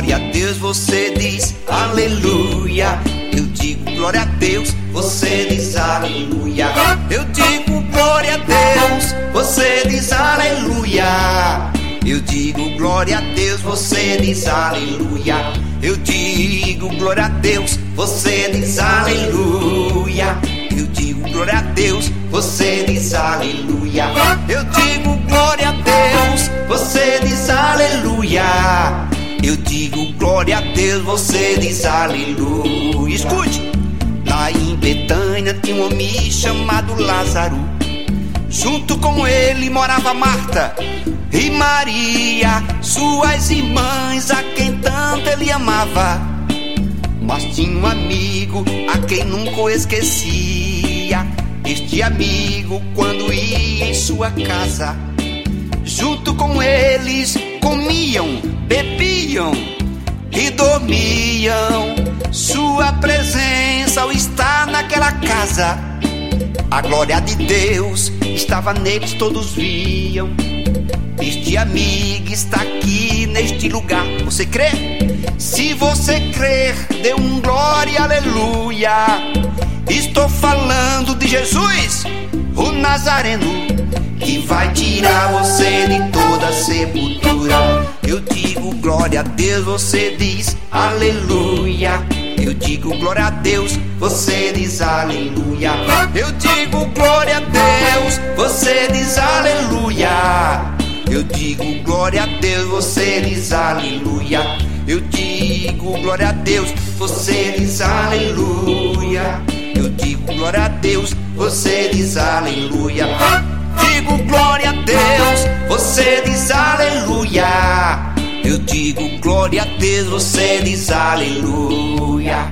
glória a Deus, você diz aleluia. Eu digo glória a Deus, você diz aleluia. Eu digo glória a Deus, você diz aleluia. Eu digo glória a Deus, você diz aleluia. Eu digo glória a Deus, você diz aleluia. Eu digo glória a Deus, você diz aleluia. Eu digo glória a Deus, você diz aleluia. Eu digo glória a Deus, você diz aleluia. Escute, lá em Betânia tinha um homem chamado Lázaro. Junto com ele morava Marta e Maria, suas irmãs, a quem tanto ele amava. Mas tinha um amigo a quem nunca o esquecia. Este amigo, quando ia em sua casa, junto com eles comiam, bebiam e dormiam. Sua presença ao estar naquela casa, a glória de Deus estava neles, todos viam. Este amigo está aqui neste lugar. Você crê? Se você crer, dê um glória, aleluia. Estou falando de Jesus, o Nazareno, que vai tirar você de toda a sepultura. Eu digo glória a Deus, você diz aleluia. Eu digo glória a Deus, você diz aleluia. Eu digo glória a Deus, você diz aleluia. Eu digo glória a Deus, você diz aleluia. Eu digo glória a Deus, você diz aleluia. Eu digo glória a Deus, você diz aleluia. Digo glória a Deus, você diz aleluia. Eu digo glória a Deus, você diz aleluia.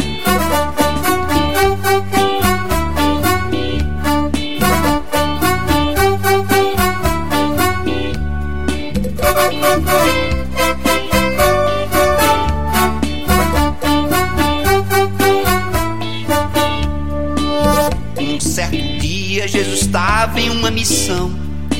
Um certo dia Jesus estava em uma missão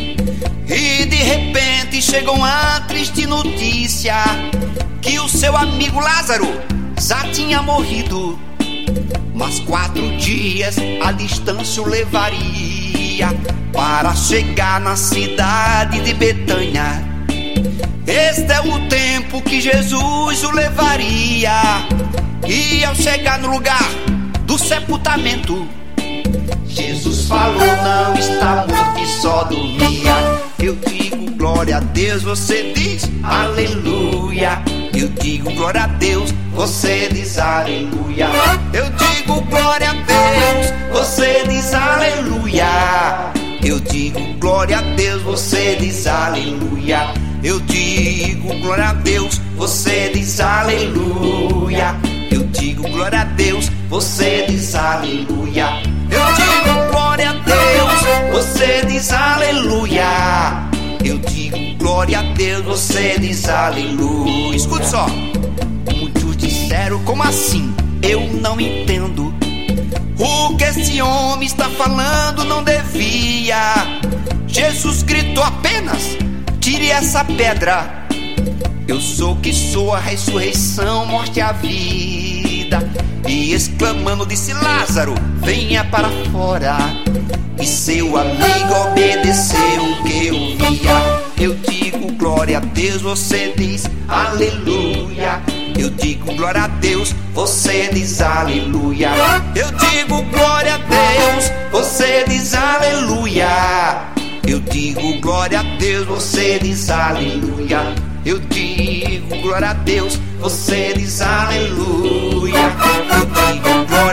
e de repente chegou uma triste notícia, que o seu amigo Lázaro já tinha morrido, mas 4 dias a distância o levaria para chegar na cidade de Betânia. Este é o tempo que Jesus o levaria, e ao chegar no lugar do sepultamento, Jesus falou: não está morto e só dormia. Eu digo glória a Deus, você diz aleluia. Eu digo glória a Deus, você diz aleluia. Eu digo glória a Deus, você diz aleluia. Eu digo glória a Deus, você diz aleluia. Eu digo glória a Deus, você diz aleluia. Eu digo glória a Deus, você diz aleluia. Eu digo glória a Deus, você diz aleluia. Eu digo glória a Deus, você diz aleluia. Escute só. Muitos disseram: como assim? Eu não entendo. O que esse homem está falando não devia. Jesus gritou apenas: tire essa pedra. Eu sou que sou a ressurreição, morte e a vida. E exclamando disse: Lázaro, venha para fora. E seu amigo obedeceu o que eu via. Eu digo glória a Deus, você diz aleluia. Eu digo glória a Deus, você diz aleluia. Eu digo glória a Deus, você diz aleluia. Eu digo glória a Deus, você diz aleluia. Eu digo glória a Deus, você diz aleluia. Eu digo glória